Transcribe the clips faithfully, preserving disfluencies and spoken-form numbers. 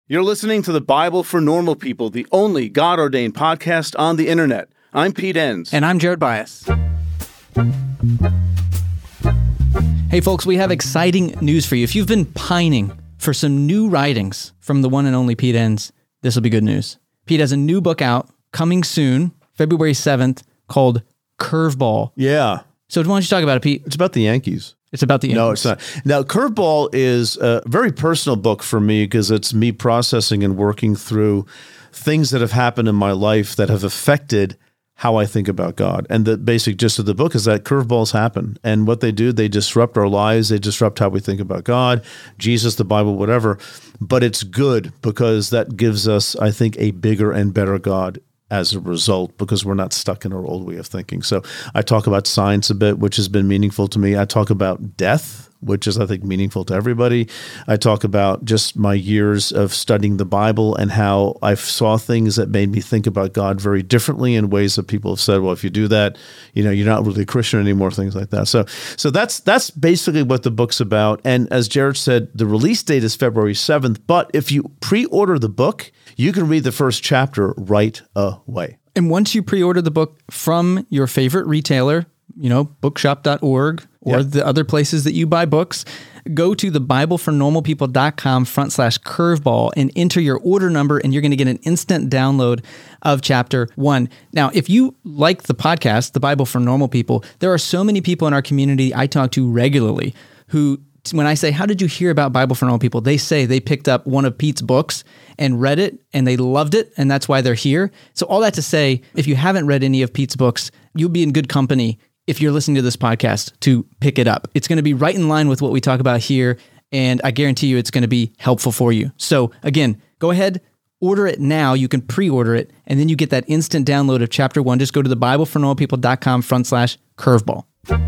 You're listening to the Bible for Normal People, the only God-ordained podcast on the internet. I'm Pete Enns. And I'm Jared Bias. Hey folks, we have exciting news for you. If you've been pining for some new writings from the one and only Pete Enns, this will be good news. Pete has a new book out, coming soon, February seventh, called Curveball. Yeah. So why don't you talk about it, Pete? It's about the Yankees. It's about the Yankees. No, it's not. Now, Curveball is a very personal book for me because it's me processing and working through things that have happened in my life that have affected how I think about God. And the basic gist of the book is that curveballs happen. And what they do, they disrupt our lives. They disrupt how we think about God, Jesus, the Bible, whatever. But it's good because that gives us, I think, a bigger and better God as a result, because we're not stuck in our old way of thinking. So I talk about science a bit, which has been meaningful to me. I talk about death, which is, I think, meaningful to everybody. I talk about just my years of studying the Bible and how I saw things that made me think about God very differently in ways that people have said, well, if you do that, you know, you're not really a Christian anymore, things like that. So so that's that's basically what the book's about. And as Jared said, the release date is February seventh, but if you pre-order the book, you can read the first chapter right away. And once you pre-order the book from your favorite retailer, you know, bookshop dot org or yep. the other places that you buy books, go to the bible for normal people dot com front slash curveball and enter your order number, and you're going to get an instant download of chapter one. Now, if you like the podcast, The Bible for Normal People, there are so many people in our community I talk to regularly who, when I say, how did you hear about Bible for Normal People? They say they picked up one of Pete's books and read it, and they loved it, and that's why they're here. So all that to say, if you haven't read any of Pete's books, you'll be in good company if you're listening to this podcast to pick it up. It's going to be right in line with what we talk about here, and I guarantee you it's going to be helpful for you. So again, go ahead, order it now. You can pre-order it, and then you get that instant download of chapter one. Just go to the bible for normal people dot com front slash curveball.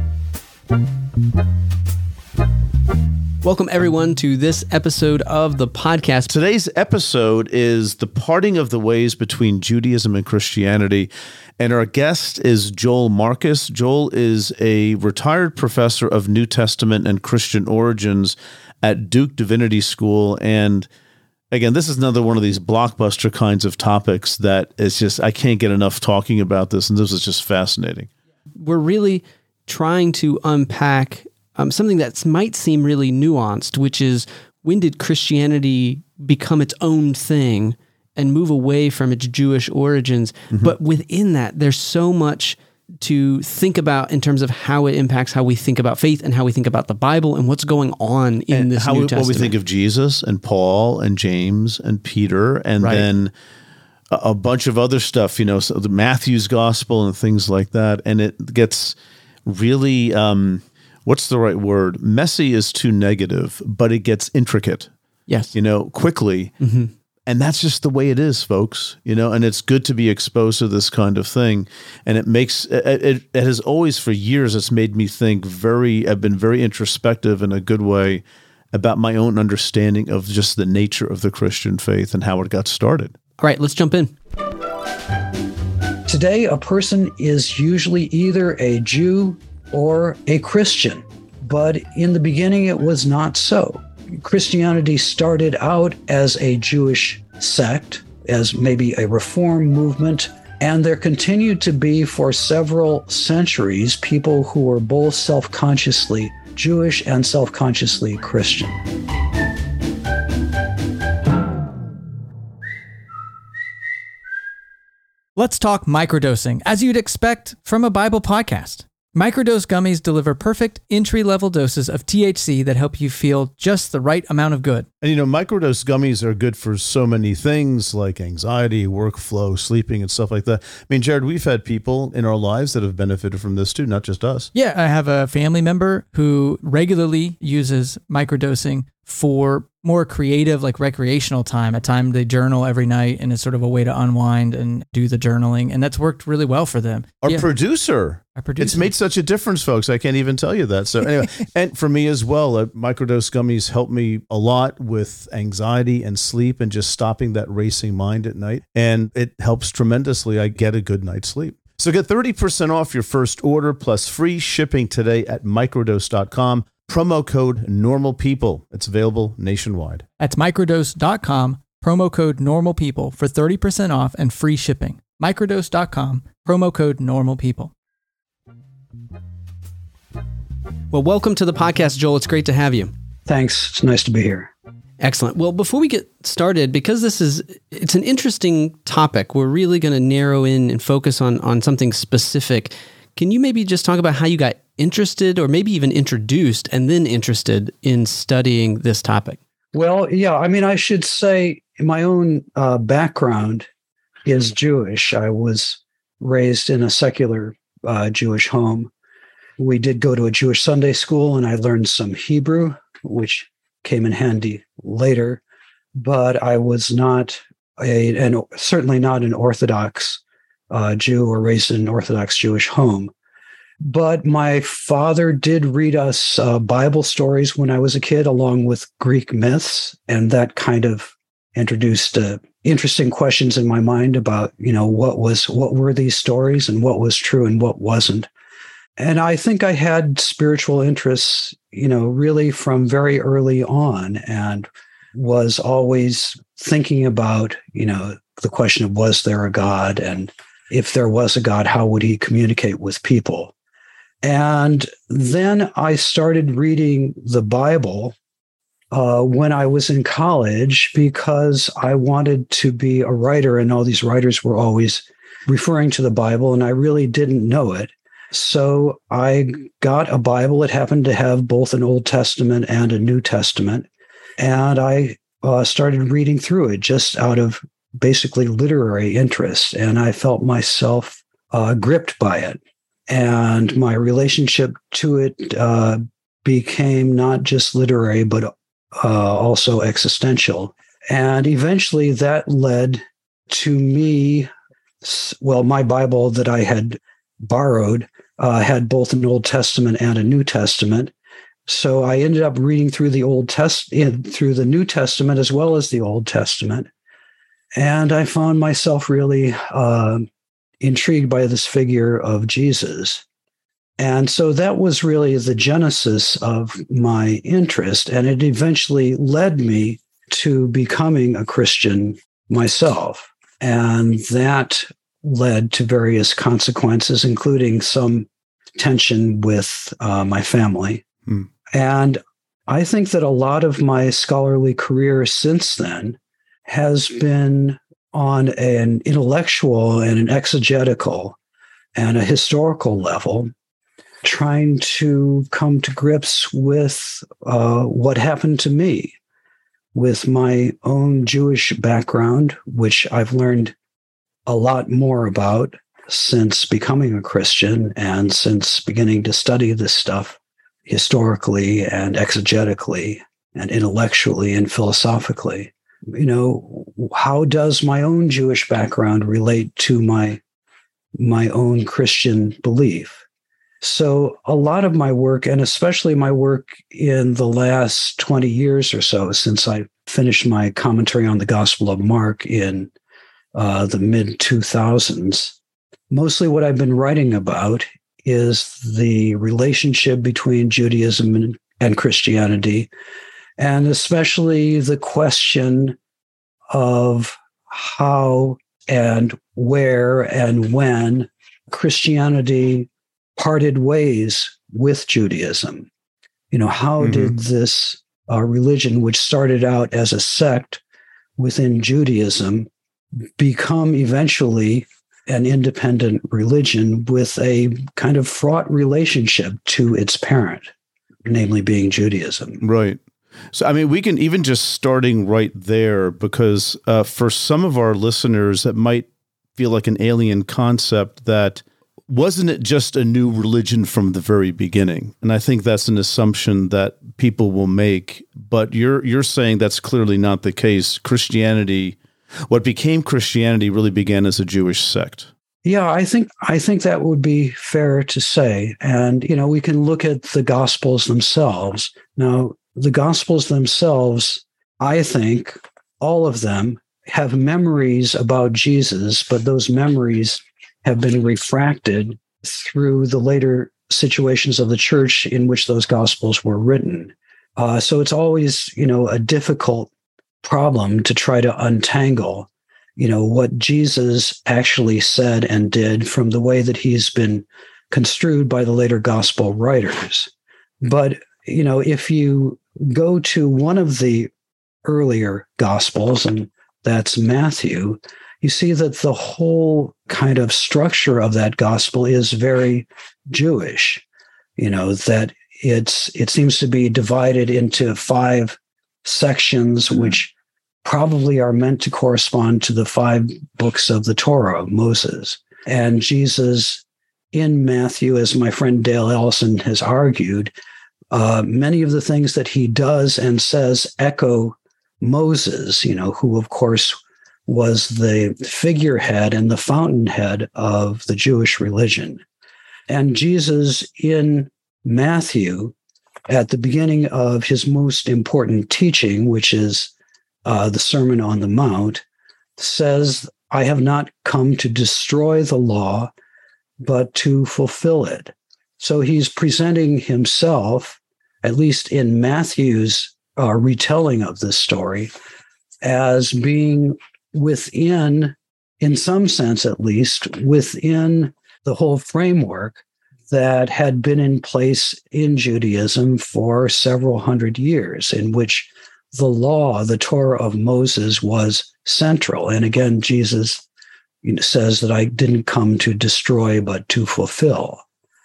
Welcome, everyone, to this episode of the podcast. Today's episode is the parting of the ways between Judaism and Christianity, and our guest is Joel Marcus. Joel is a retired professor of New Testament and Christian origins at Duke Divinity School, and again, this is another one of these blockbuster kinds of topics that is just, I can't get enough talking about this, and this is just fascinating. We're really trying to unpack Um, something that might seem really nuanced, which is, when did Christianity become its own thing and move away from its Jewish origins? Mm-hmm. But within that, there's so much to think about in terms of how it impacts how we think about faith and how we think about the Bible and what's going on in and this how New we, Testament. What we think of Jesus and Paul and James and Peter, and right. then a, a bunch of other stuff, you know, so the Matthew's gospel and things like that. And it gets really... Um, What's the right word? Messy is too negative, but it gets intricate. Yes. You know, quickly. Mm-hmm. And that's just the way it is, folks. You know, and it's good to be exposed to this kind of thing. And it makes, it, it, it has always, for years, it's made me think very, I've been very introspective in a good way about my own understanding of just the nature of the Christian faith and how it got started. All right, let's jump in. Today, a person is usually either a Jew or a Christian, but in the beginning it was not so. Christianity started out as a Jewish sect, as maybe a reform movement, and there continued to be for several centuries people who were both self-consciously Jewish and self-consciously Christian. Let's talk microdosing, as you'd expect from a Bible podcast. Microdose gummies deliver perfect entry-level doses of T H C that help you feel just the right amount of good. And, you know, microdose gummies are good for so many things like anxiety, workflow, sleeping, and stuff like that. I mean, Jared, we've had people in our lives that have benefited from this too, not just us. Yeah, I have a family member who regularly uses microdosing for more creative, like recreational time, a time they journal every night, and it's sort of a way to unwind and do the journaling. And that's worked really well for them. Our yeah. producer. Our producer. It's made such a difference, folks. I can't even tell you that. So anyway, and for me as well, uh, microdose gummies help me a lot with anxiety and sleep and just stopping that racing mind at night. And it helps tremendously. I get a good night's sleep. So get thirty percent off your first order plus free shipping today at microdose dot com. Promo code NORMALPEOPLE. It's available nationwide. That's microdose dot com, promo code NORMALPEOPLE for thirty percent off and free shipping. Microdose dot com, promo code NORMALPEOPLE. Well, welcome to the podcast, Joel. It's great to have you. Thanks. It's nice to be here. Excellent. Well, before we get started, because this is, it's an interesting topic, we're really going to narrow in and focus on, on something specific. Can you maybe just talk about how you got interested or maybe even introduced and then interested in studying this topic? Well, yeah, I mean, I should say my own uh, background is Jewish. I was raised in a secular uh, Jewish home. We did go to a Jewish Sunday school, and I learned some Hebrew, which came in handy later. But I was not a, and certainly not an Orthodox uh, Jew or raised in an Orthodox Jewish home. But my father did read us uh, Bible stories when I was a kid, along with Greek myths, and that kind of introduced uh, interesting questions in my mind about, you know, what was what were these stories and what was true and what wasn't. And I think I had spiritual interests, you know, really from very early on, and was always thinking about, you know, the question of, was there a God? And if there was a God, how would he communicate with people? And then I started reading the Bible uh, when I was in college because I wanted to be a writer, and all these writers were always referring to the Bible, and I really didn't know it. So I got a Bible. It happened to have both an Old Testament and a New Testament. And I uh, started reading through it just out of basically literary interest. And I felt myself uh, gripped by it. And my relationship to it uh, became not just literary, but uh, also existential. And eventually that led to me, well, my Bible that I had borrowed uh, had both an Old Testament and a New Testament. So I ended up reading through the Old Test through the New Testament as well as the Old Testament. And I found myself really uh, intrigued by this figure of Jesus. And so that was really the genesis of my interest. And it eventually led me to becoming a Christian myself. And that led to various consequences, including some tension with uh, my family. Hmm. And I think that a lot of my scholarly career since then has been on an intellectual and an exegetical and a historical level, trying to come to grips with uh, what happened to me, with my own Jewish background, which I've learned a lot more about since becoming a Christian and since beginning to study this stuff historically and exegetically and intellectually and philosophically. You know, how does my own Jewish background relate to my my own Christian belief? So a lot of my work, and especially my work in the last twenty years or so, since I finished my commentary on the Gospel of Mark in uh, the mid two thousands, mostly what I've been writing about is the relationship between Judaism and, and Christianity, and especially the question of how and where and when Christianity parted ways with Judaism. You know, how mm-hmm. did this uh, religion, which started out as a sect within Judaism, become eventually an independent religion with a kind of fraught relationship to its parent, namely being Judaism? Right. So, I mean, we can even just starting right there, because uh, for some of our listeners, that might feel like an alien concept, that wasn't it just a new religion from the very beginning? And I think that's an assumption that people will make. But you're you're saying that's clearly not the case. Christianity, what became Christianity, really began as a Jewish sect. Yeah, I think I think that would be fair to say. And, you know, we can look at the Gospels themselves. Now, the Gospels themselves, I think, all of them have memories about Jesus, but those memories have been refracted through the later situations of the church in which those Gospels were written. Uh, so it's always, you know, a difficult problem to try to untangle, you know, what Jesus actually said and did from the way that he's been construed by the later gospel writers. But, you know, if you go to one of the earlier gospels, and that's Matthew, you see that the whole kind of structure of that gospel is very Jewish, you know, that it's it seems to be divided into five sections, which probably are meant to correspond to the five books of the Torah of Moses. And Jesus in Matthew, as my friend Dale Ellison has argued, uh, many of the things that he does and says echo Moses, you know, who of course was the figurehead and the fountainhead of the Jewish religion. And Jesus in Matthew, at the beginning of his most important teaching, which is uh, the Sermon on the Mount, says, "I have not come to destroy the law, but to fulfill it." So he's presenting himself, at least in Matthew's uh, retelling of this story, as being within, in some sense at least, within the whole framework that had been in place in Judaism for several hundred years, in which the law, the Torah of Moses, was central. And again, Jesus you know, says that I didn't come to destroy, but to fulfill.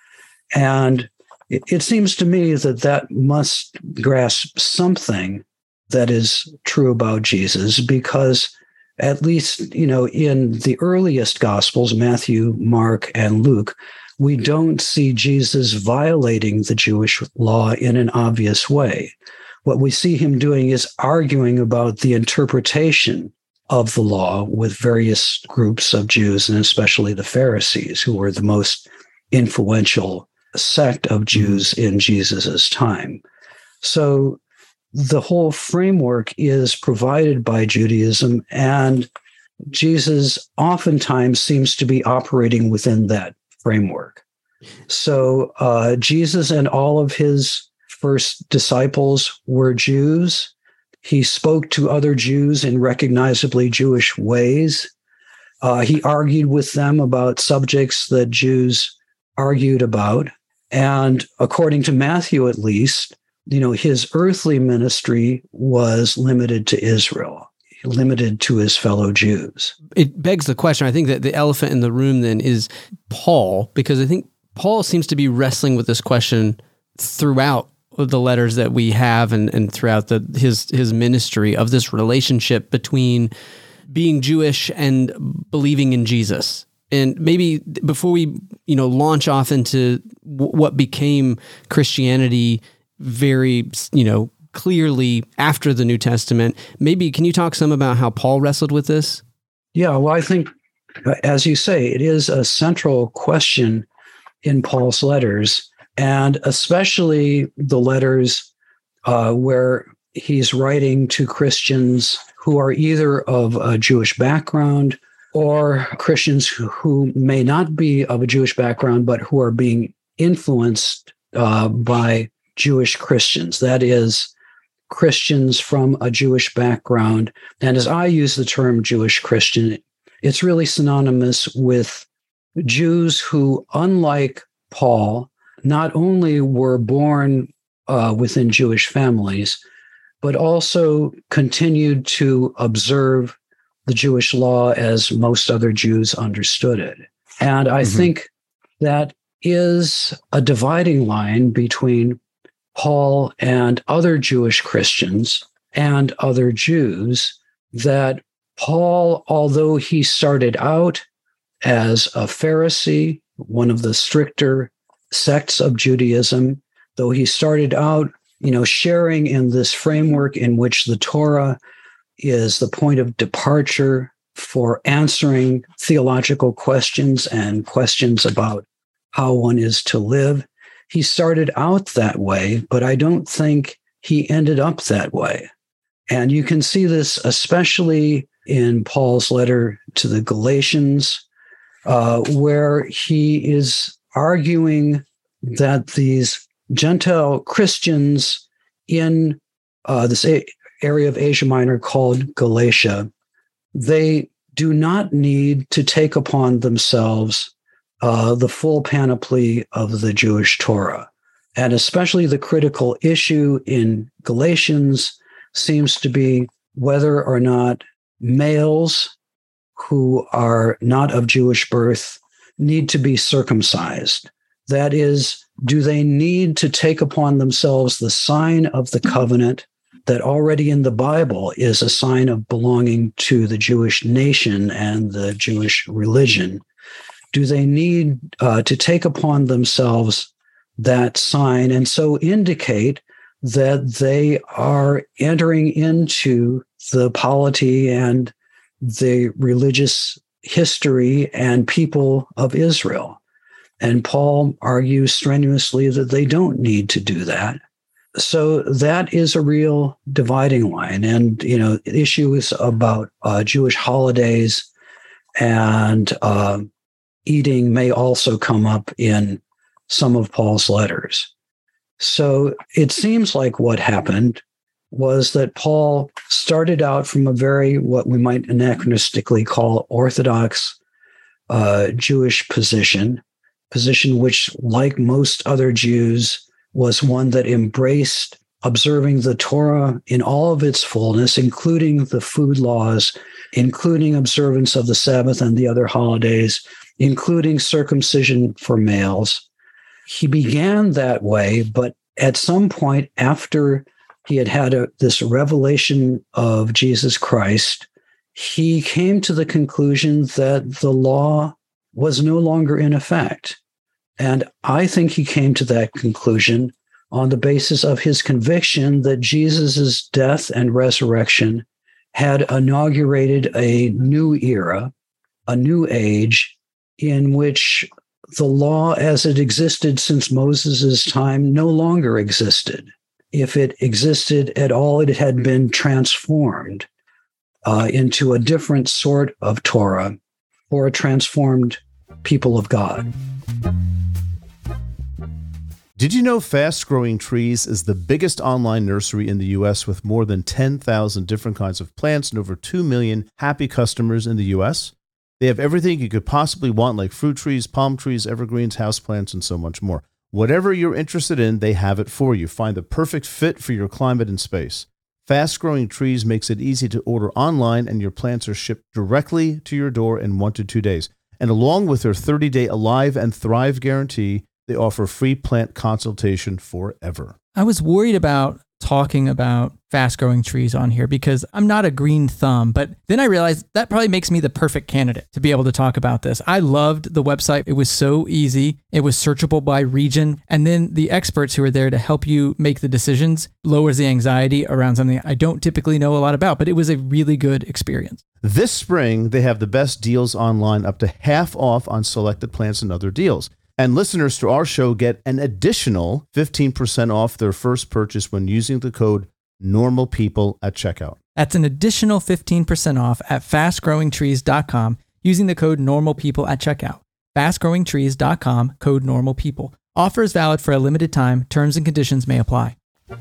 And it, it seems to me that that must grasp something that is true about Jesus, because at least, you know, in the earliest Gospels, Matthew, Mark, and Luke, we don't see Jesus violating the Jewish law in an obvious way. What we see him doing is arguing about the interpretation of the law with various groups of Jews, and especially the Pharisees, who were the most influential sect of Jews in Jesus's time. So the whole framework is provided by Judaism, and Jesus oftentimes seems to be operating within that framework. So uh, Jesus and all of his first disciples were Jews. He spoke to other Jews in recognizably Jewish ways. Uh, he argued with them about subjects that Jews argued about. And according to Matthew, at least, you know, his earthly ministry was limited to Israel, limited to his fellow Jews. It begs the question. I think that the elephant in the room then is Paul, because I think Paul seems to be wrestling with this question throughout the letters that we have and, and throughout the, his his ministry of this relationship between being Jewish and believing in Jesus. And maybe before we, you know, launch off into w- what became Christianity very, you know, clearly after the New Testament, maybe can you talk some about how Paul wrestled with this? Yeah, well, I think, as you say, it is a central question in Paul's letters, and especially the letters uh, where he's writing to Christians who are either of a Jewish background or Christians who, who may not be of a Jewish background, but who are being influenced uh, by Jewish Christians. That is, Christians from a Jewish background. And as I use the term Jewish Christian, it's really synonymous with Jews who, unlike Paul, not only were born uh, within Jewish families, but also continued to observe the Jewish law as most other Jews understood it. And I mm-hmm. think that is a dividing line between Paul and other Jewish Christians and other Jews, that Paul, although he started out as a Pharisee, one of the stricter sects of Judaism, though he started out, you know, sharing in this framework in which the Torah is the point of departure for answering theological questions and questions about how one is to live. He started out that way, but I don't think he ended up that way. And you can see this especially in Paul's letter to the Galatians, uh, where he is arguing that these Gentile Christians in uh, this area of Asia Minor called Galatia, they do not need to take upon themselves uh, the full panoply of the Jewish Torah. And especially the critical issue in Galatians seems to be whether or not males who are not of Jewish birth need to be circumcised. That is, do they need to take upon themselves the sign of the covenant that already in the Bible is a sign of belonging to the Jewish nation and the Jewish religion? Do they need uh, to take upon themselves that sign and so indicate that they are entering into the polity and the religious history and people of Israel? And Paul argues strenuously that they don't need to do that. So that is a real dividing line. And, you know, issues about uh, Jewish holidays and uh, eating may also come up in some of Paul's letters. So it seems like what happened was that Paul started out from a very, what we might anachronistically call orthodox uh, Jewish position, position which, like most other Jews, was one that embraced observing the Torah in all of its fullness, including the food laws, including observance of the Sabbath and the other holidays, including circumcision for males. He began that way, but at some point after he had had a, this revelation of Jesus Christ, he came to the conclusion that the law was no longer in effect. And I think he came to that conclusion on the basis of his conviction that Jesus' death and resurrection had inaugurated a new era, a new age, in which the law as it existed since Moses' time no longer existed. If it existed at all, it had been transformed uh, into a different sort of Torah for a transformed people of God. Did you know Fast Growing Trees is the biggest online nursery in the U S with more than ten thousand different kinds of plants and over two million happy customers in the U S? They have everything you could possibly want, like fruit trees, palm trees, evergreens, houseplants, and so much more. Whatever you're interested in, they have it for you. Find the perfect fit for your climate and space. Fast Growing Trees makes it easy to order online, and your plants are shipped directly to your door in one to two days. And along with their thirty-day Alive and Thrive guarantee, they offer free plant consultation forever. I was worried about talking about Fast Growing Trees on here because I'm not a green thumb, but then I realized that probably makes me the perfect candidate to be able to talk about this. I loved the website. It was so easy. It was searchable by region. And then the experts who are there to help you make the decisions lowers the anxiety around something I don't typically know a lot about, but it was a really good experience. This spring, they have the best deals online, up to half off on selected plants and other deals. And listeners to our show get an additional fifteen percent off their first purchase when using the code NORMALPEOPLE at checkout. That's an additional fifteen percent off at fast growing trees dot com using the code NORMALPEOPLE at checkout. fast growing trees dot com, code NORMALPEOPLE. Offer is valid for a limited time. Terms and conditions may apply.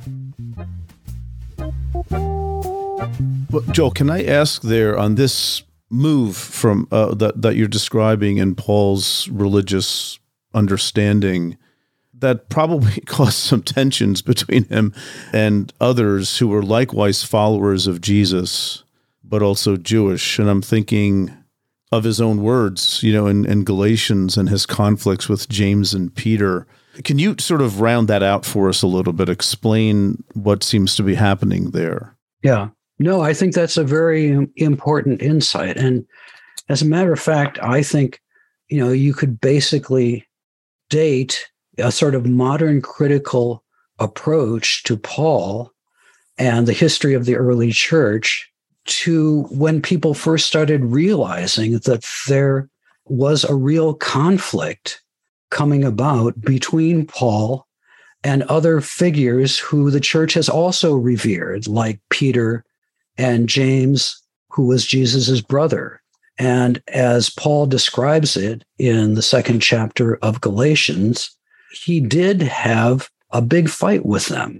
Well, Joel, can I ask there on this move from uh, that, that you're describing in Paul's religious understanding that probably caused some tensions between him and others who were likewise followers of Jesus, but also Jewish. And I'm thinking of his own words, you know, in, in Galatians and his conflicts with James and Peter. Can you sort of round that out for us a little bit? Explain what seems to be happening there. Yeah. No, I think that's a very important insight. And as a matter of fact, I think, you know, you could basically date a sort of modern critical approach to Paul and the history of the early church to when people first started realizing that there was a real conflict coming about between Paul and other figures who the church has also revered, like Peter and James, who was Jesus's brother. And as Paul describes it in the second chapter of Galatians, he did have a big fight with them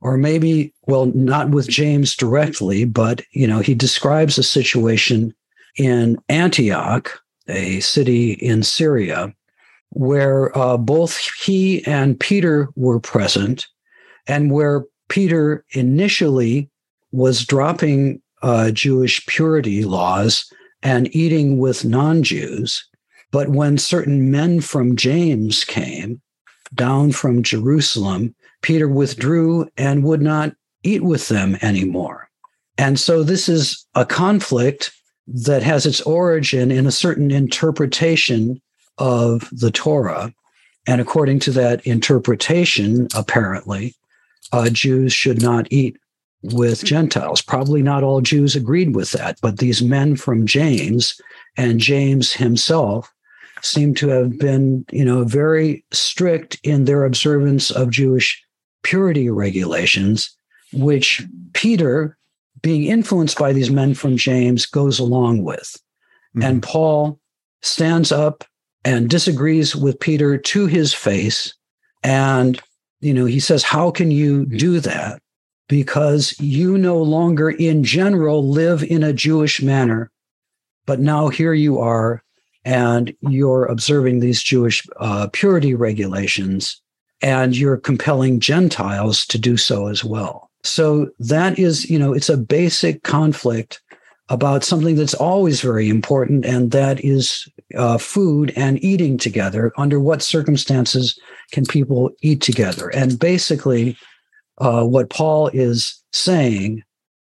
or maybe, well, not with James directly, but, you know, he describes a situation in Antioch, a city in Syria, where uh, both he and Peter were present, and where Peter initially was dropping uh, Jewish purity laws and eating with non-Jews. But when certain men from James came down from Jerusalem, Peter withdrew and would not eat with them anymore. And so this is a conflict that has its origin in a certain interpretation of the Torah. And according to that interpretation, apparently, uh, Jews should not eat with Gentiles. Probably not all Jews agreed with that, but these men from James and James himself seem to have been, you know, very strict in their observance of Jewish purity regulations, which Peter, being influenced by these men from James, goes along with. Mm-hmm. And Paul stands up and disagrees with Peter to his face. And, you know, he says, how can you do that? Because you no longer in general live in a Jewish manner, but now here you are, and you're observing these Jewish uh, purity regulations, and you're compelling Gentiles to do so as well. So that is, you know, it's a basic conflict about something that's always very important, and that is uh, food and eating together. Under what circumstances can people eat together? And basically, uh, what Paul is saying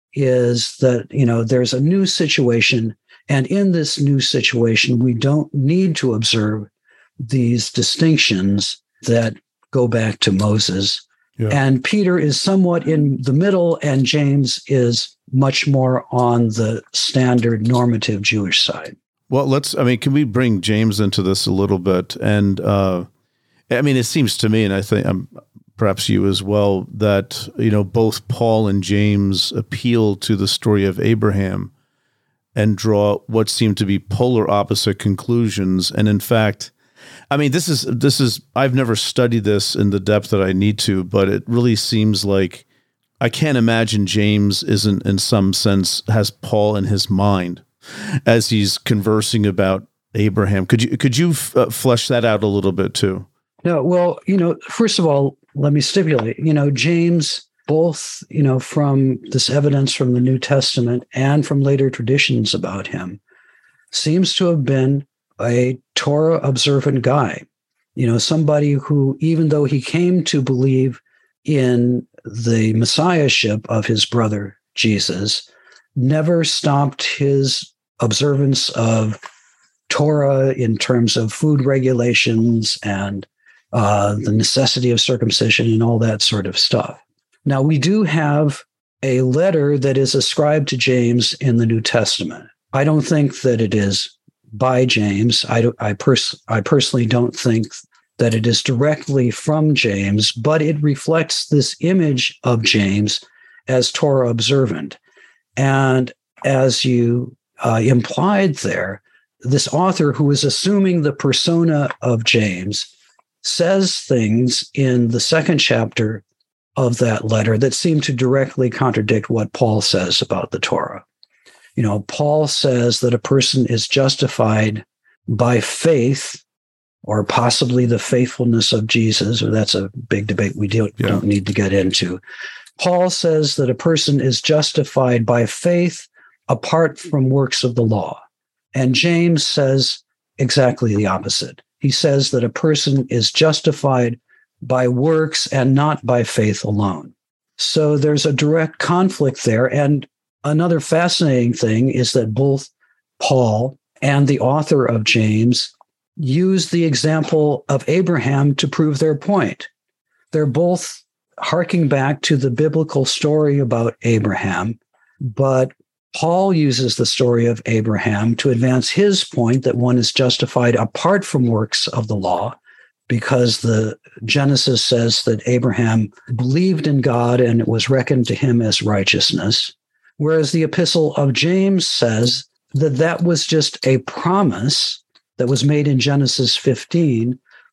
is that, you know, there's a new situation, and in this new situation, we don't need to observe these distinctions that go back to Moses. Yeah. And Peter is somewhat in the middle, and James is much more on the standard normative Jewish side. Well, let's, I mean, can we bring James into this a little bit? And uh, I mean, it seems to me, and I think um, perhaps you as well, that, you know, both Paul and James appeal to the story of Abraham and draw what seem to be polar opposite conclusions. And in fact, I mean, this is, this is, I've never studied this in the depth that I need to, but it really seems like I can't imagine James isn't, in some sense, has Paul in his mind as he's conversing about Abraham. Could you, could you uh, flesh that out a little bit too? No, well, you know, first of all, let me stipulate, you know, James, both, you know, from this evidence from the New Testament and from later traditions about him, seems to have been a Torah observant guy, you know, somebody who, even though he came to believe in the messiahship of his brother Jesus, never stopped his observance of Torah in terms of food regulations and uh, the necessity of circumcision and all that sort of stuff. Now, we do have a letter that is ascribed to James in the New Testament. I don't think that it is by James. I, don't, I, pers- I personally don't think that it is directly from James, but it reflects this image of James as Torah observant. And as you uh, implied there, this author who is assuming the persona of James says things in the second chapter of that letter that seem to directly contradict what Paul says about the Torah. You know, Paul says that a person is justified by faith, or possibly the faithfulness of Jesus, or that's a big debate we don't, yeah. don't need to get into. Paul says that a person is justified by faith apart from works of the law. And James says exactly the opposite. He says that a person is justified by works and not by faith alone. So there's a direct conflict there. And another fascinating thing is that both Paul and the author of James use the example of Abraham to prove their point. They're both harking back to the biblical story about Abraham, but Paul uses the story of Abraham to advance his point that one is justified apart from works of the law, because the Genesis says that Abraham believed in God and it was reckoned to him as righteousness. Whereas the epistle of James says that that was just a promise that was made in Genesis fifteen,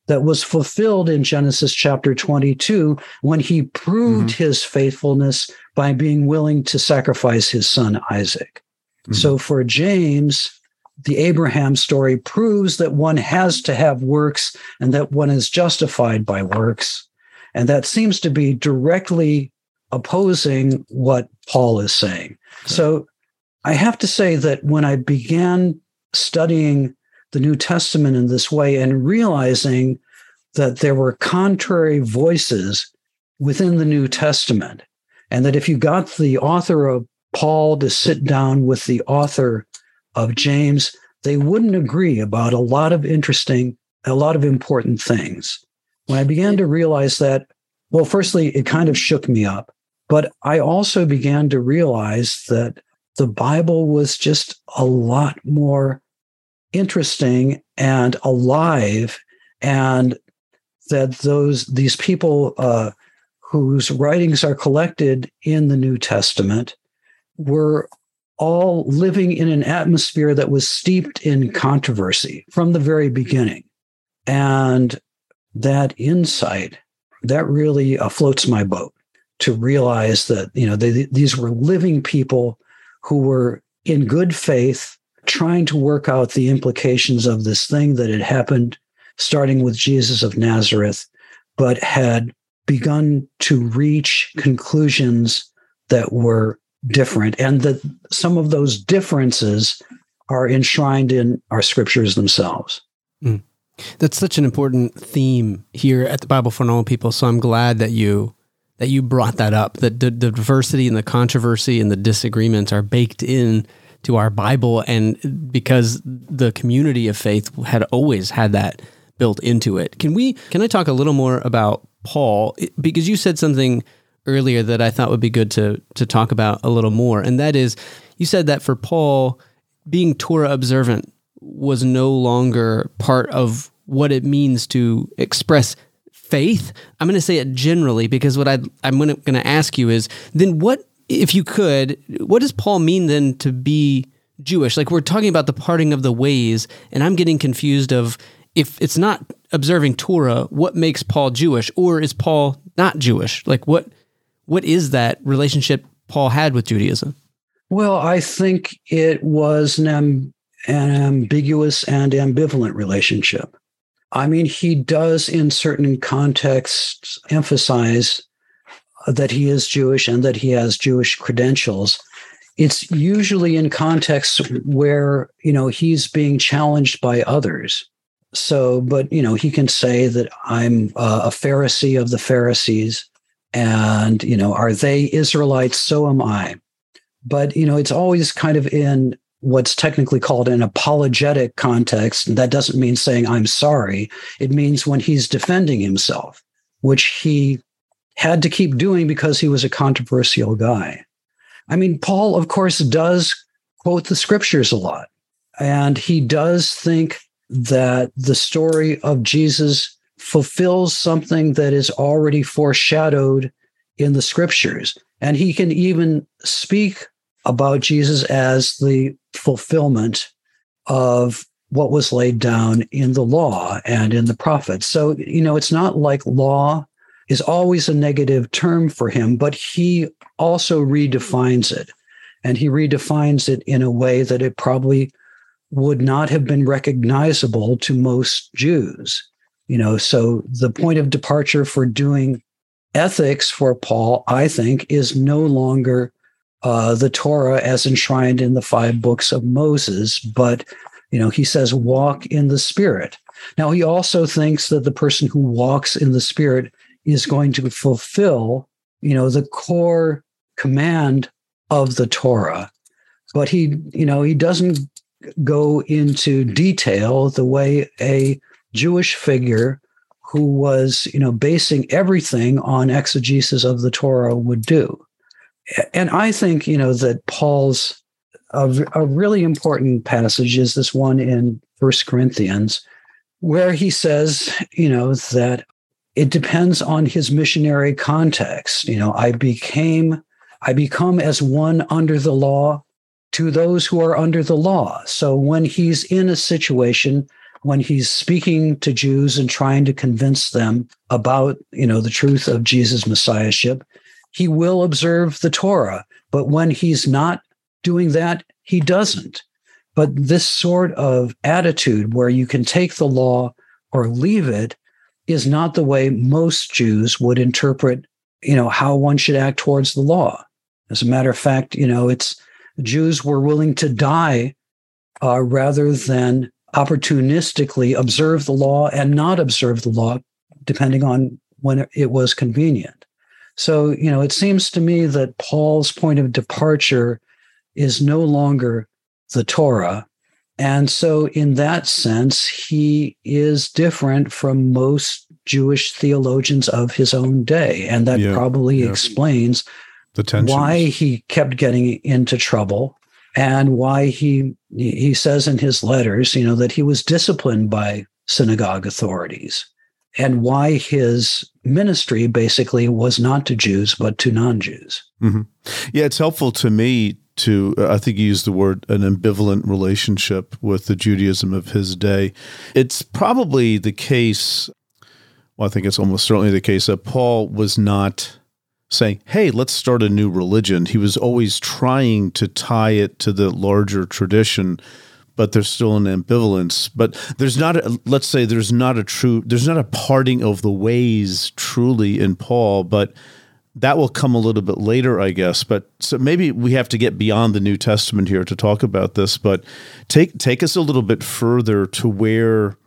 that was fulfilled in Genesis chapter twenty-two when he proved mm-hmm. his faithfulness by being willing to sacrifice his son Isaac. Mm-hmm. So for James, the Abraham story proves that one has to have works and that one is justified by works. And that seems to be directly opposing what Paul is saying. Okay. So I have to say that when I began studying the New Testament in this way and realizing that there were contrary voices within the New Testament, and that if you got the author of Paul to sit down with the author of James, they wouldn't agree about a lot of interesting, a lot of important things. When I began to realize that, well, firstly, it kind of shook me up, but I also began to realize that the Bible was just a lot more interesting and alive, and that those these people uh, whose writings are collected in the New Testament were all living in an atmosphere that was steeped in controversy from the very beginning. And that insight, that really uh, floats my boat, to realize that, you know, they, these were living people who were in good faith trying to work out the implications of this thing that had happened starting with Jesus of Nazareth, but had begun to reach conclusions that were different, and that some of those differences are enshrined in our scriptures themselves. Mm. That's such an important theme here at the Bible for Normal People. So I'm glad that you that you brought that up, that the, the diversity and the controversy and the disagreements are baked in to our Bible, and because the community of faith had always had that built into it. Can we, can I talk a little more about Paul? Because you said something earlier that I thought would be good to to talk about a little more, and that is, you said that for Paul, being Torah observant was no longer part of what it means to express faith. I'm going to say it generally, because what I, I'm going to ask you is, then what, if you could, what does Paul mean then to be Jewish? Like, we're talking about the parting of the ways, and I'm getting confused of, if it's not observing Torah, what makes Paul Jewish? Or is Paul not Jewish? Like, what what is that relationship Paul had with Judaism? Well, I think it was an, am, an ambiguous and ambivalent relationship. I mean, he does in certain contexts emphasize that he is Jewish and that he has Jewish credentials. It's usually in contexts where, you know, he's being challenged by others. So, but, you know, he can say that I'm uh, a Pharisee of the Pharisees, and, you know, are they Israelites? So am I. But, you know, it's always kind of in what's technically called an apologetic context. And that doesn't mean saying I'm sorry. It means when he's defending himself, which he had to keep doing because he was a controversial guy. I mean, Paul, of course, does quote the scriptures a lot, and he does think that the story of Jesus fulfills something that is already foreshadowed in the scriptures. And he can even speak about Jesus as the fulfillment of what was laid down in the law and in the prophets. So, you know, it's not like law is always a negative term for him, but he also redefines it. And he redefines it in a way that it probably would not have been recognizable to most Jews. You know, so the point of departure for doing ethics for Paul, I think, is no longer uh, the Torah as enshrined in the five books of Moses, but, you know, he says, walk in the Spirit. Now, he also thinks that the person who walks in the Spirit is going to fulfill, you know, the core command of the Torah. But he, you know, he doesn't go into detail the way a Jewish figure who was, you know, basing everything on exegesis of the Torah would do. And I think, you know, that Paul's a, a really important passage is this one in First Corinthians, where he says, you know, that it depends on his missionary context. You know, I became, I become as one under the law to those who are under the law. So when he's in a situation when he's speaking to Jews and trying to convince them about, you know, the truth of Jesus' messiahship, he will observe the Torah. But when he's not doing that, he doesn't. But this sort of attitude where you can take the law or leave it is not the way most Jews would interpret, you know, how one should act towards the law. As a matter of fact, you know, it's Jews were willing to die uh, rather than opportunistically observe the law and not observe the law, depending on when it was convenient. So, you know, it seems to me that Paul's point of departure is no longer the Torah. And so in that sense, he is different from most Jewish theologians of his own day. And that yeah, probably yeah. explains the tensions. Why he kept getting into trouble and why he he says in his letters, you know, that he was disciplined by synagogue authorities, and why his ministry basically was not to Jews, but to non-Jews. Mm-hmm. Yeah, it's helpful to me to, uh, I think you used the word, an ambivalent relationship with the Judaism of his day. It's probably the case, well, I think it's almost certainly the case that Paul was not saying, hey, let's start a new religion. He was always trying to tie it to the larger tradition, but there's still an ambivalence. But there's not, a, let's say there's not a true, there's not a parting of the ways truly in Paul, but that will come a little bit later, I guess. But so maybe we have to get beyond the New Testament here to talk about this, but take take us a little bit further to where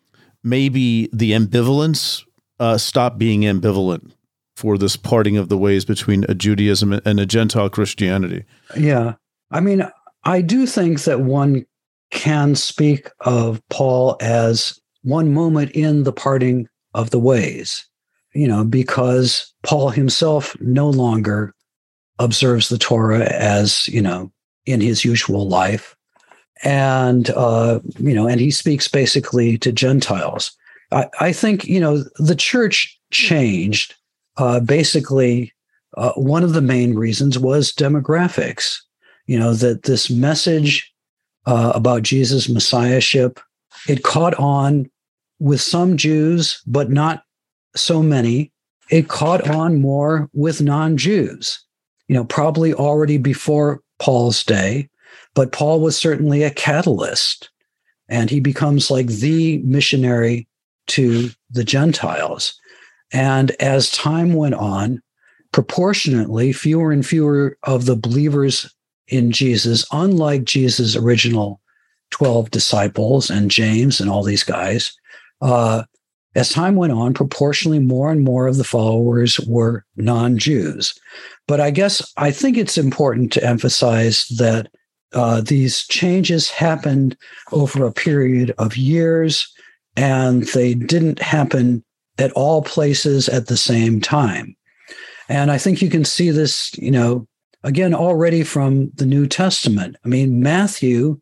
maybe the ambivalence uh, stopped being ambivalent for this parting of the ways between a Judaism and a Gentile Christianity. Yeah. I mean, I do think that one can speak of Paul as one moment in the parting of the ways, you know, because Paul himself no longer observes the Torah as, you know, in his usual life. And, uh, you know, and he speaks basically to Gentiles. I, I think, you know, the church changed. Uh, basically, uh, one of the main reasons was demographics. You know, that this message uh, about Jesus' messiahship, it caught on with some Jews, but not so many. It caught on more with non-Jews, you know, probably already before Paul's day, but Paul was certainly a catalyst, and he becomes like the missionary to the Gentiles. And as time went on, proportionately, fewer and fewer of the believers in Jesus, unlike Jesus' original twelve disciples and James and all these guys, uh, as time went on, proportionally more and more of the followers were non-Jews. But I guess I think it's important to emphasize that uh, these changes happened over a period of years, and they didn't happen at all places at the same time. And I think you can see this, you know, again, already from the New Testament. I mean, Matthew,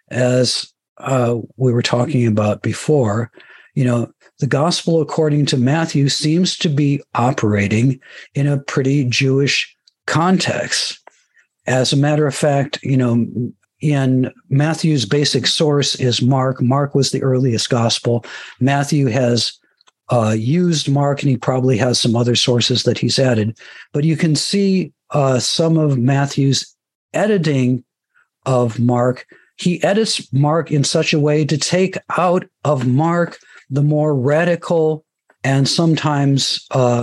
as uh, we were talking about before, you know, the gospel according to Matthew seems to be operating in a pretty Jewish context. As a matter of fact, you know, in Matthew's basic source is Mark. Mark was the earliest gospel. Matthew has uh, used Mark, and he probably has some other sources that he's added. But you can see uh, some of Matthew's editing of Mark. He edits Mark in such a way to take out of Mark the more radical and sometimes uh,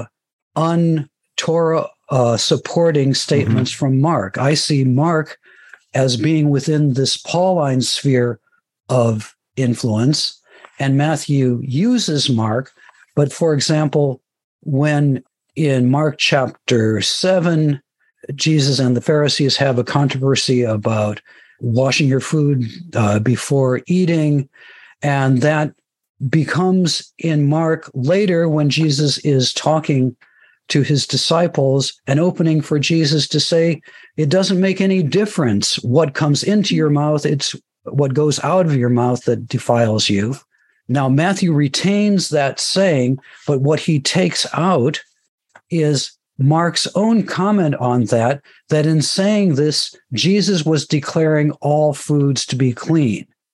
un-Torah uh, supporting statements mm-hmm. from Mark. I see Mark as being within this Pauline sphere of influence, and Matthew uses Mark. But for example, when in Mark chapter seven, Jesus and the Pharisees have a controversy about washing your food uh, before eating, and that becomes in Mark later when Jesus is talking to his disciples, an opening for Jesus to say, it doesn't make any difference what comes into your mouth. It's what goes out of your mouth that defiles you. Now, Matthew retains that saying, but what he takes out is Mark's own comment on that, that in saying this, Jesus was declaring all foods to be clean.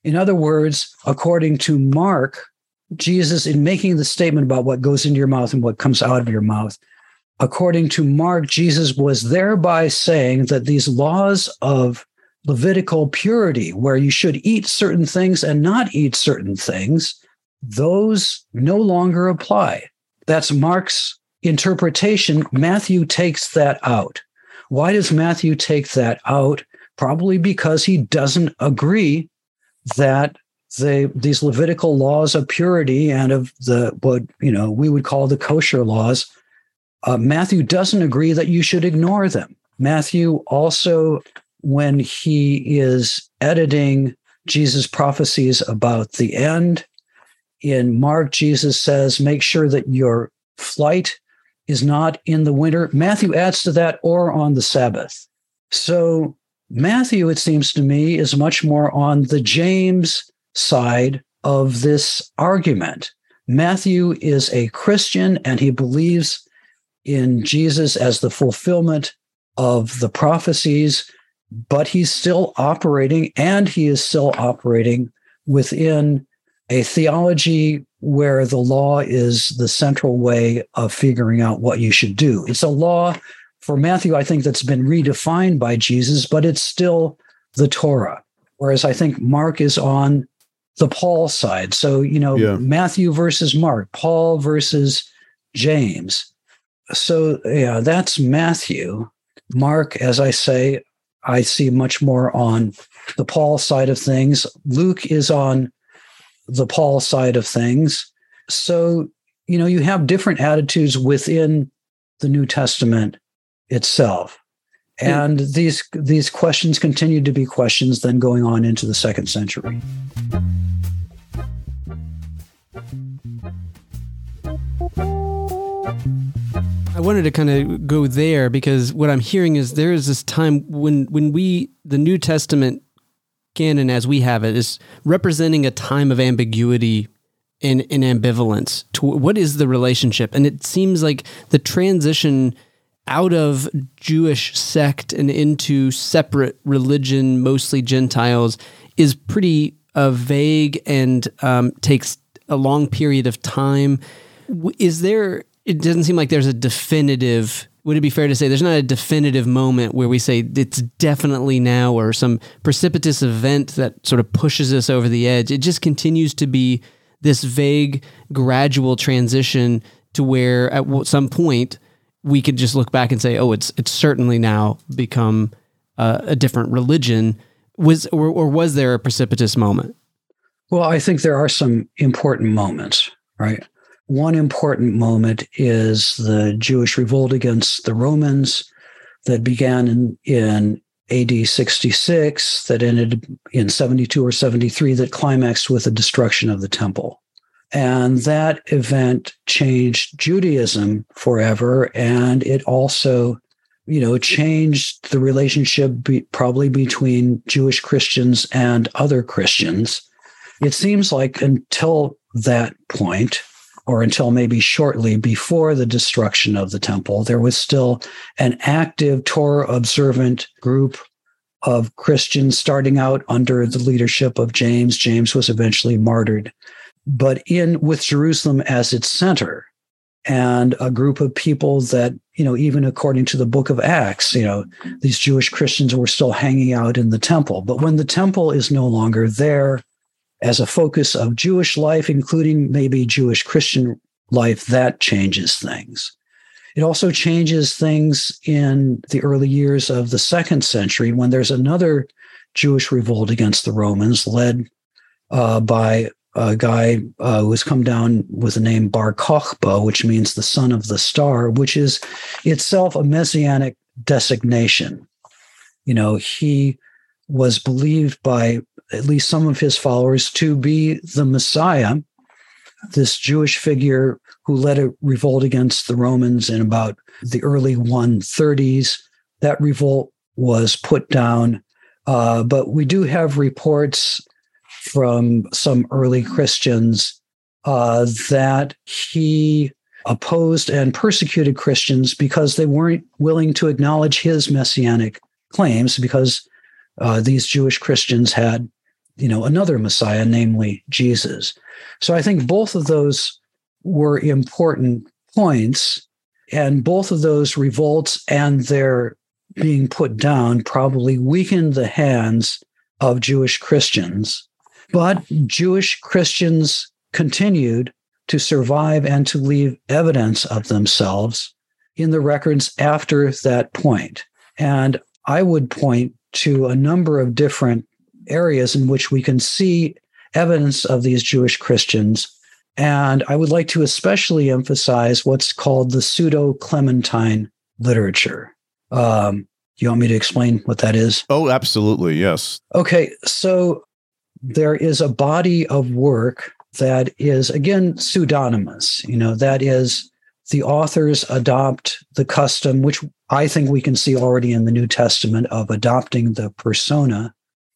In other words, according to Mark, Jesus, in making the statement about what goes into your mouth and what comes out of your mouth, according to Mark, Jesus was thereby saying that these laws of Levitical purity, where you should eat certain things and not eat certain things, those no longer apply. That's Mark's interpretation. Matthew takes that out. Why does Matthew take that out? Probably because he doesn't agree that they, these Levitical laws of purity and of the what you know we would call the kosher laws, uh, Matthew doesn't agree that you should ignore them. Matthew also, when he is editing Jesus' prophecies about the end, in Mark, Jesus says, make sure that your flight is not in the winter. Matthew adds to that, or on the Sabbath. So Matthew, it seems to me, is much more on the James side of this argument. Matthew is a Christian, and he believes in Jesus as the fulfillment of the prophecies, but he's still operating, and he is still operating within a theology where the law is the central way of figuring out what you should do. It's a law for Matthew, I think, that's been redefined by Jesus, but it's still the Torah. Whereas I think Mark is on the Paul side. So, you know, yeah. Matthew versus Mark, Paul versus James. So, yeah, that's Matthew. Mark, as I say, I see much more on the Paul side of things. Luke is on the Paul side of things. So, you know, you have different attitudes within the New Testament itself. And mm. these these questions continue to be questions then going on into the second century. I wanted to kind of go there because what I'm hearing is there is this time when when we, the New Testament canon as we have it, is representing a time of ambiguity and, and ambivalence to what is the relationship. And it seems like the transition out of Jewish sect and into separate religion, mostly Gentiles, is pretty uh, vague and um, takes a long period of time. Is there, it doesn't seem like there's a definitive, would it be fair to say there's not a definitive moment where we say it's definitely now, or some precipitous event that sort of pushes us over the edge? It just continues to be this vague, gradual transition to where at some point we could just look back and say, oh, it's it's certainly now become uh, a different religion. Was or, or was there a precipitous moment? Well, I think there are some important moments, right? One important moment is the Jewish revolt against the Romans that began in, in A D sixty-six, that ended in seventy-two or seventy-three, that climaxed with the destruction of the temple. And that event changed Judaism forever, and it also, you know, changed the relationship be, probably between Jewish Christians and other Christians. It seems like until that point, or until maybe shortly before the destruction of the temple, there was still an active Torah-observant group of Christians starting out under the leadership of James. James was eventually martyred. But in with Jerusalem as its center, and a group of people that, you know, even according to the book of Acts, you know, these Jewish Christians were still hanging out in the temple. But when the temple is no longer there as a focus of Jewish life, including maybe Jewish Christian life, that changes things. It also changes things in the early years of the second century when there's another Jewish revolt against the Romans led uh, by a guy uh, who has come down with the name Bar Kokhba, which means the son of the star, which is itself a messianic designation. You know, he was believed by at least some of his followers to be the Messiah, this Jewish figure who led a revolt against the Romans in about the early one thirties. That revolt was put down, uh, but we do have reports from some early Christians uh, that he opposed and persecuted Christians because they weren't willing to acknowledge his messianic claims, because uh, these Jewish Christians had you know, another Messiah, namely Jesus. So I think both of those were important points, and both of those revolts and their being put down probably weakened the hands of Jewish Christians. But Jewish Christians continued to survive and to leave evidence of themselves in the records after that point. And I would point to a number of different areas in which we can see evidence of these Jewish Christians. And I would like to especially emphasize what's called the Pseudo-Clementine literature. Um, do you want me to explain what that is? Oh, absolutely. Yes. Okay. So there is a body of work that is, again, pseudonymous. You know, that is, the authors adopt the custom, which I think we can see already in the New Testament, of adopting the persona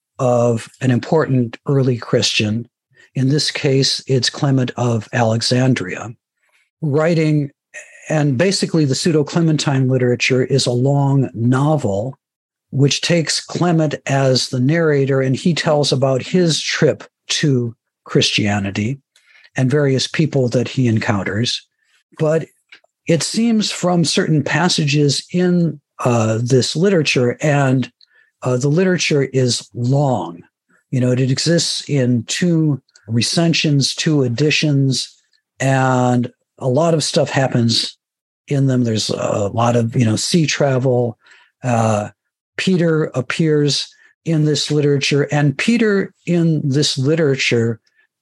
of an important early Christian. In this case, it's Clement of Alexandria, writing, and basically the Pseudo-Clementine literature is a long novel which takes Clement as the narrator, and he tells about his trip to Christianity and various people that he encounters. But it seems from certain passages in uh, this literature, and uh, the literature is long. You know, it exists in two recensions, two editions, and a lot of stuff happens in them. There's a lot of, you know, sea travel. Uh, Peter appears in this literature, and Peter in this literature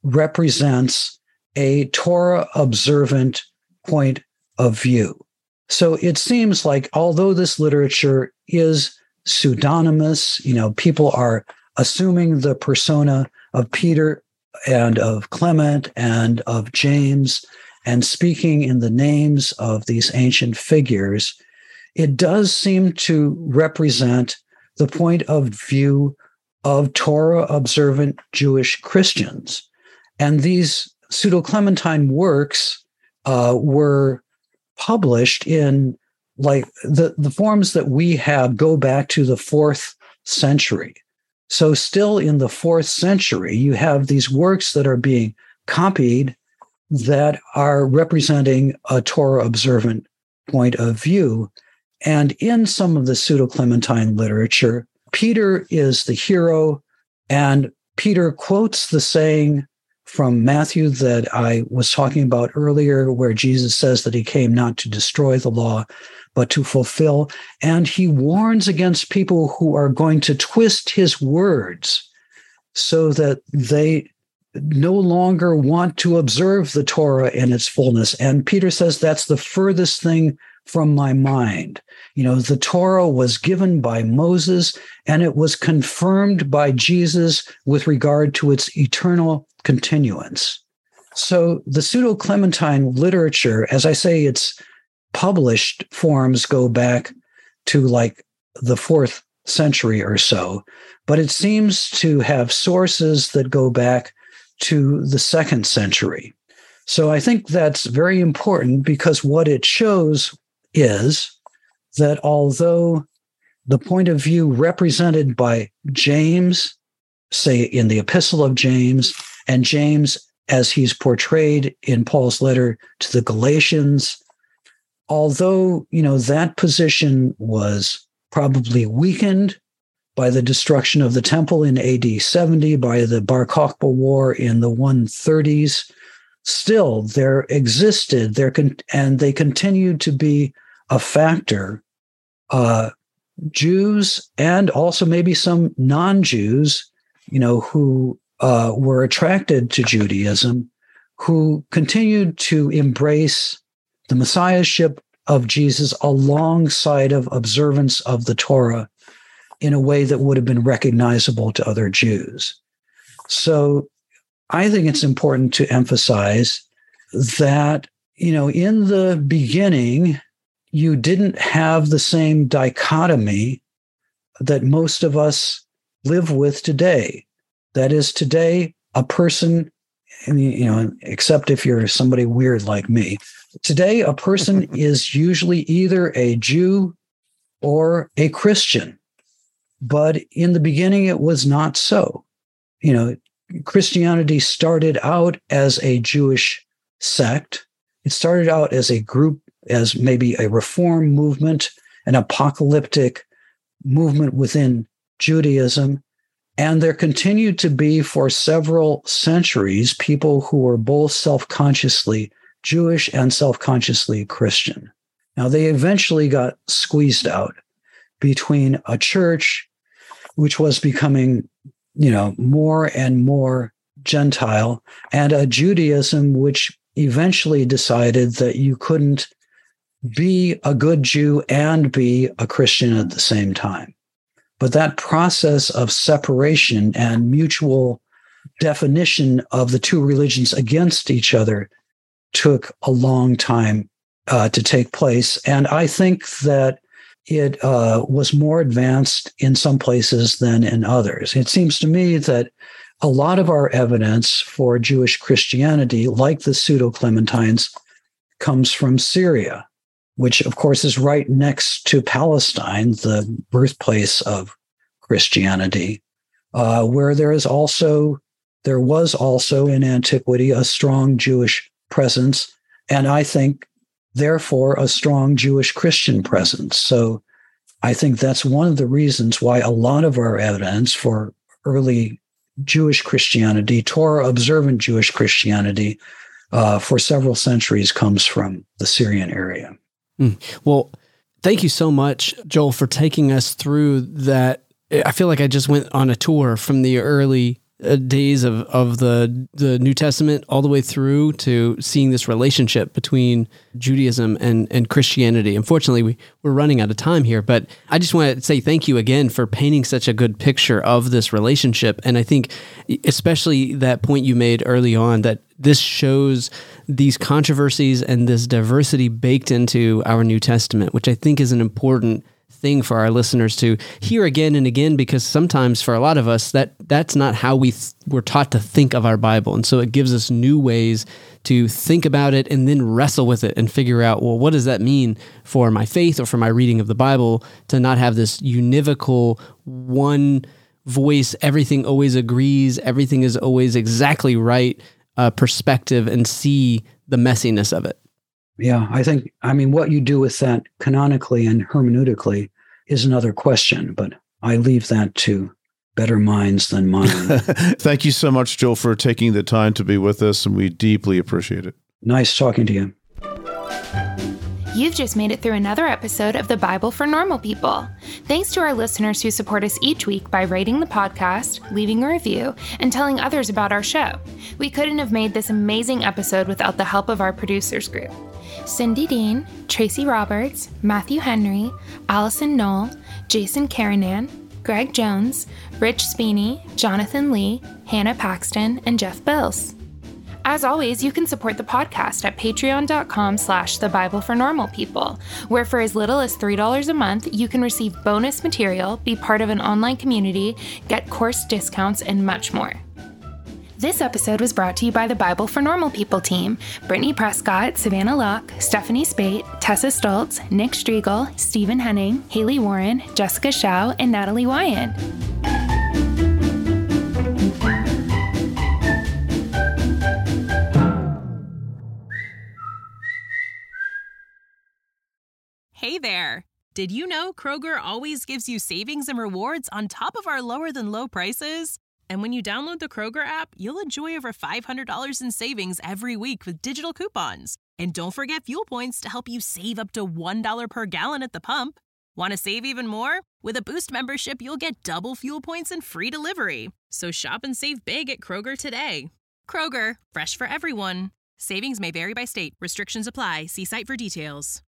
represents a Torah observant point of view. So it seems like although this literature is pseudonymous, you know, people are assuming the persona of Peter and of Clement and of James and speaking in the names of these ancient figures, it does seem to represent the point of view of Torah observant Jewish Christians. And these Pseudo-Clementine works uh, were published in, like, the, the forms that we have go back to the fourth century. So still in the fourth century, you have these works that are being copied that are representing a Torah observant point of view. And in some of the Pseudo-Clementine literature, Peter is the hero, and Peter quotes the saying from Matthew that I was talking about earlier, where Jesus says that he came not to destroy the law, but to fulfill. And he warns against people who are going to twist his words so that they no longer want to observe the Torah in its fullness. And Peter says that's the furthest thing from my mind. You know, the Torah was given by Moses, and it was confirmed by Jesus with regard to its eternal continuance. So the Pseudo-Clementine literature, as I say, its published forms go back to like the fourth century or so, but it seems to have sources that go back to the second century. So I think that's very important, because what it shows is that although the point of view represented by James, say in the Epistle of James, and James as he's portrayed in Paul's letter to the Galatians, although, you know, that position was probably weakened by the destruction of the temple in A D seventy, by the Bar Kokhba War in the one thirties, still there existed, there con- and they continued to be a factor. Uh, Jews and also maybe some non-Jews, you know, who uh, were attracted to Judaism, who continued to embrace the messiahship of Jesus alongside of observance of the Torah in a way that would have been recognizable to other Jews. So I think it's important to emphasize that, you know, in the beginning, you didn't have the same dichotomy that most of us live with today. That is, today, a person, you know, except if you're somebody weird like me, today, a person is usually either a Jew or a Christian. But in the beginning, it was not so. you know, Christianity started out as a Jewish sect. It started out as a group, as maybe a reform movement, an apocalyptic movement within Judaism. And there continued to be for several centuries people who were both self-consciously Jewish and self-consciously Christian. Now, they eventually got squeezed out between a church which was becoming, you know, more and more Gentile, and a Judaism which eventually decided that you couldn't be a good Jew and be a Christian at the same time. But that process of separation and mutual definition of the two religions against each other took a long time uh, to take place. And I think that it uh, was more advanced in some places than in others. It seems to me that a lot of our evidence for Jewish Christianity, like the Pseudo-Clementines, comes from Syria, which of course is right next to Palestine, the birthplace of Christianity, uh, where there is also, there was also in antiquity a strong Jewish presence, and I think, therefore, a strong Jewish Christian presence. So I think that's one of the reasons why a lot of our evidence for early Jewish Christianity, Torah-observant Jewish Christianity, uh, for several centuries comes from the Syrian area. Mm. Well, thank you so much, Joel, for taking us through that. I feel like I just went on a tour from the early uh, days of, of the the New Testament all the way through to seeing this relationship between Judaism and, and Christianity. Unfortunately, we, we're running out of time here, but I just want to say thank you again for painting such a good picture of this relationship. And I think especially that point you made early on, that this shows these controversies and this diversity baked into our New Testament, which I think is an important thing for our listeners to hear again and again, because sometimes for a lot of us that that's not how we th- were taught to think of our Bible. And so it gives us new ways to think about it and then wrestle with it and figure out, well, what does that mean for my faith or for my reading of the Bible, to not have this univocal one voice, everything always agrees, everything is always exactly right uh, perspective, and see the messiness of it. Yeah, I think, I mean, what you do with that canonically and hermeneutically is another question, but I leave that to better minds than mine. Thank you so much, Joel, for taking the time to be with us, and we deeply appreciate it. Nice talking to you. You've just made it through another episode of the Bible for Normal People. Thanks to our listeners who support us each week by rating the podcast, leaving a review, and telling others about our show. We couldn't have made this amazing episode without the help of our producers group: Cindy Dean, Tracy Roberts, Matthew Henry, Allison Knoll, Jason Karanan, Greg Jones, Rich Speeney, Jonathan Lee, Hannah Paxton, and Jeff Bills. As always, you can support the podcast at patreon.com slash the Bible for Normal People, where for as little as three dollars a month, you can receive bonus material, be part of an online community, get course discounts, and much more. This episode was brought to you by the Bible for Normal People team: Brittany Prescott, Savannah Locke, Stephanie Spate, Tessa Stoltz, Nick Striegel, Stephen Henning, Haley Warren, Jessica Shao, and Natalie Wyan. Hey there! Did you know Kroger always gives you savings and rewards on top of our lower-than-low prices? And when you download the Kroger app, you'll enjoy over five hundred dollars in savings every week with digital coupons. And don't forget fuel points to help you save up to one dollar per gallon at the pump. Want to save even more? With a Boost membership, you'll get double fuel points and free delivery. So shop and save big at Kroger today. Kroger, fresh for everyone. Savings may vary by state. Restrictions apply. See site for details.